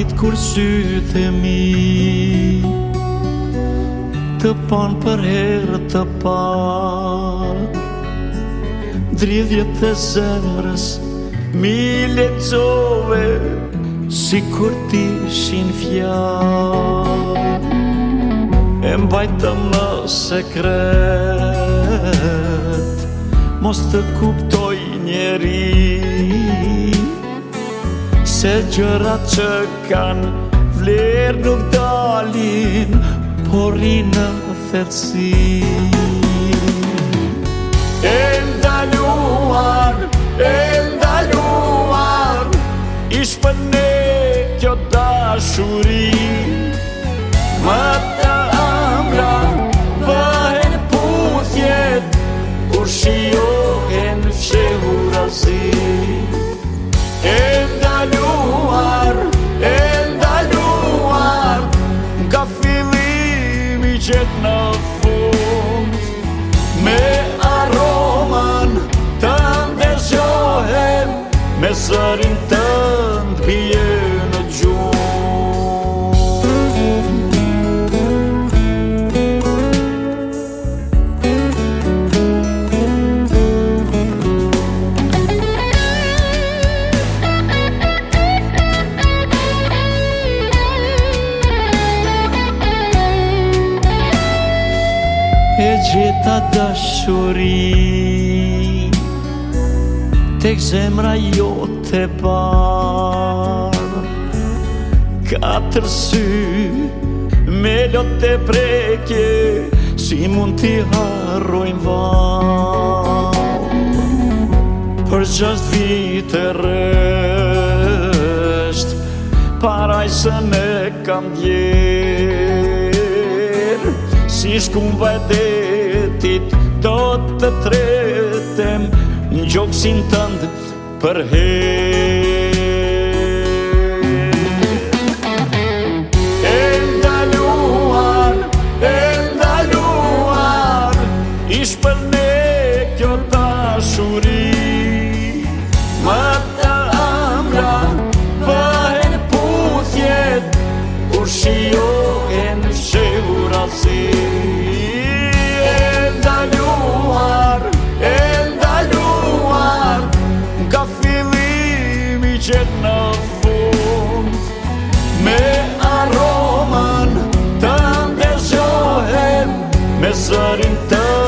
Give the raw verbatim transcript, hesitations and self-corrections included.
dit kur sytë e mi të pan për herë të par, dridhjet e zemrës mi lexove si kur t'ishin fjalë, e mbajtë më sekret, mos të kuptoj njeri, se gjërat që kanë vlerë nuk dalin, por i në thelsi. E ndaluar, e ndaluar, ish për ne kjo dashuri, më të ëmbla bëhen puthjet, kur shijohen fshehurazi. E ndaluar, e ndaluar, nga fillimi qet në fund, me aroman të ndërgjohem, me zërin tënd bie në gjumë. E gjeta dashuri tek zemra jote bardh, katër sy me lotë prekje, si mund t'i harrojmë vallë, për gjashtë vite rresht parajsën e kam djerë, si shkumba e detit do të tretem në gjoksin tënd për herë. E ndaluar, e ndaluar, ish për ne kjo dashuri, më të ëmbla bëhen puthjet, kur shijohen fshehurazi. E ndaluar, e ndaluar, nga fillimi qet në fund, me aroman të ndërgjohem, me zërin të